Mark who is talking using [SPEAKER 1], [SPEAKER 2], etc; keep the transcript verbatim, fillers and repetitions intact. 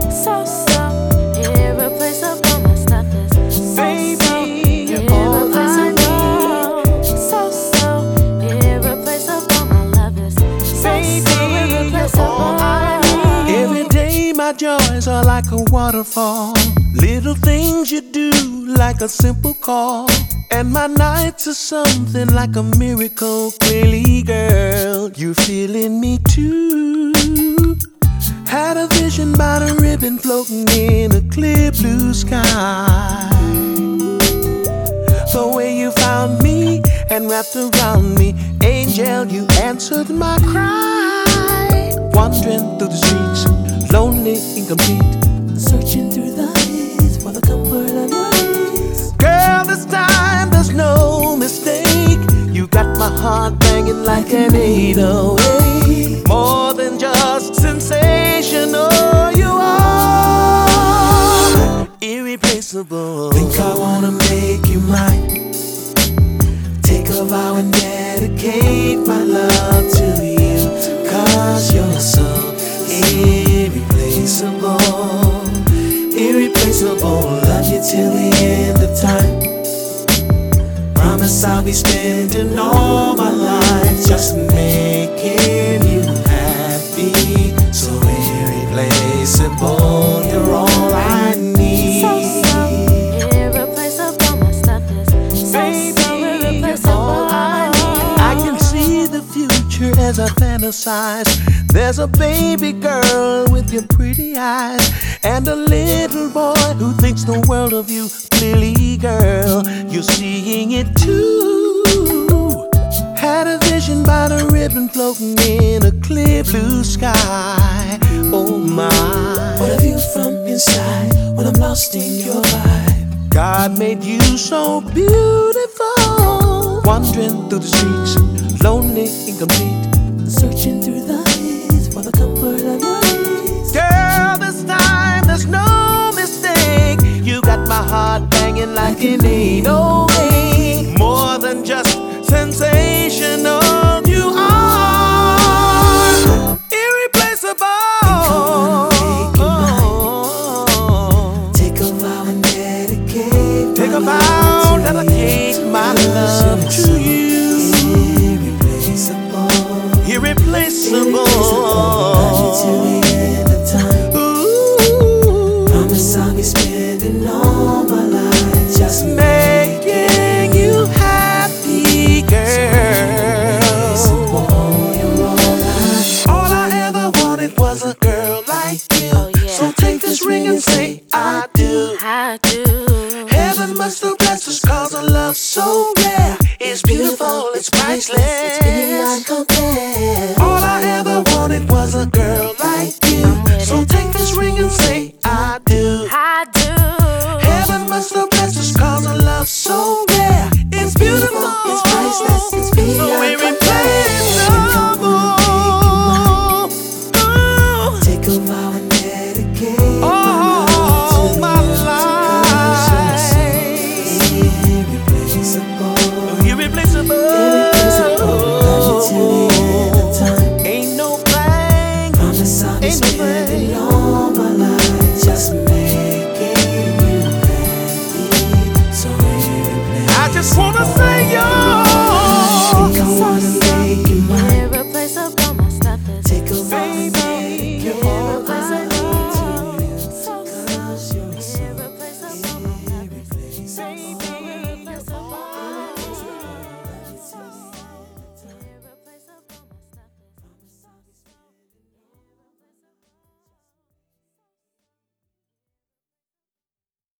[SPEAKER 1] So, so irreplaceable. My stuff is so,
[SPEAKER 2] Baby,
[SPEAKER 1] so
[SPEAKER 2] you're all I
[SPEAKER 1] irreplaceable. So, so irreplaceable. My love is so,
[SPEAKER 2] Baby,
[SPEAKER 1] so
[SPEAKER 2] you're
[SPEAKER 1] irreplaceable.
[SPEAKER 2] all I need. Every day my joys are like a waterfall. Little things you do like a simple call. And my nights are something like a miracle. Clearly, girl, you're feeling me too. Had a vision about a ribbon floating in a clear blue sky. The way you found me and wrapped around me, angel, you answered my cry. Wandering through the streets, lonely, incomplete, searching through the haze for the comfort of your eyes. Girl, this time there's no mistake. You got my heart banging like an eight oh eight. More than just sensational, you are irreplaceable. Think I wanna make you mine. Take a vow and dedicate my love to you. Cause you're so irreplaceable. Irreplaceable, love you till the end of time. Promise I'll be spending all my life just making you happy. So irreplaceable, you're all I need.
[SPEAKER 1] So, so irreplaceable. My stuff is so,
[SPEAKER 2] Baby,
[SPEAKER 1] so irreplaceable.
[SPEAKER 2] all I need. I can see the future as I fantasize. There's a baby girl with your pretty eyes, and a little boy who thinks the world of you. Clearly, girl, you're seeing it too. Had a vision about a ribbon floating in a clear blue sky. Oh my, what a view from inside when I'm lost in your vibe. God made you so beautiful. Wandering through the streets, lonely, incomplete, searching through the haze for the comfort of your eyes. Girl, this time there's no mistake. You got my heart banging like an eight oh eight. More than just sensational, you are irreplaceable. Take a vow and dedicate. Take a vow, dedicate my love to you. Irreplaceable. Till the end of time. Ooh. Promise I'll be spending all my life just making you happy, girl. All I ever wanted was a girl like you.
[SPEAKER 1] Oh, yeah.
[SPEAKER 2] So take this ring and say I do.
[SPEAKER 1] I do.
[SPEAKER 2] Heaven must have blessed us cause I love so